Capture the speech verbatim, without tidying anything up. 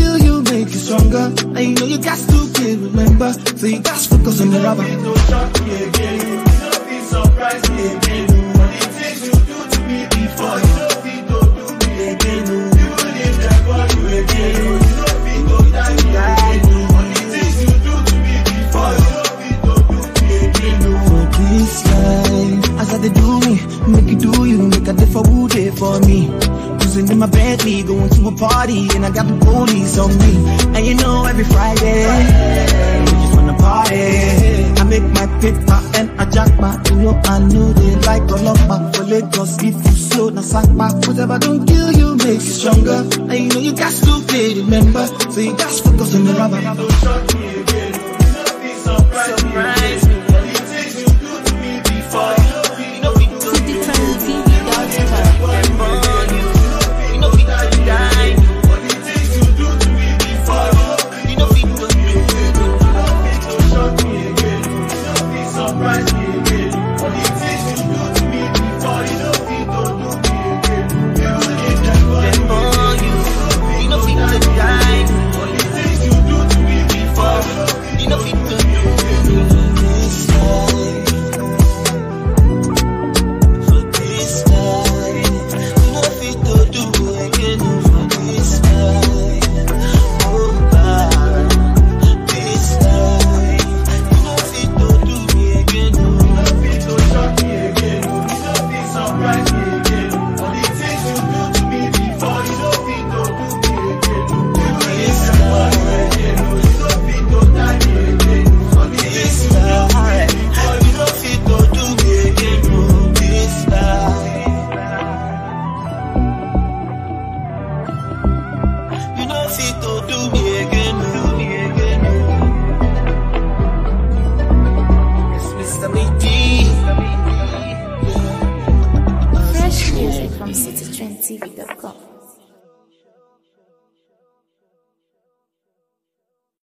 kill you, make you stronger. And you know you got to kill, remember. So you got to focus on the rubber. Don't shock me again, you don't be surprised me again. All the things you do to me before, you don't be to do me again. You will live there for you again. You don't be to die me again. All the things you do to me before, you don't be to do me again. For this life, as I do me, make you do you, make a different wood day for me. Cruising in my Bentley, going to a party, and I got the police on me. And you know every Friday, we just wanna party. I make my paper and I jack back. You know I know they like a lot back for Lagos. If you slow, now sack back. Whatever don't kill you, make you stronger. And you know you got to play, remember. So you got to focus on the rubber.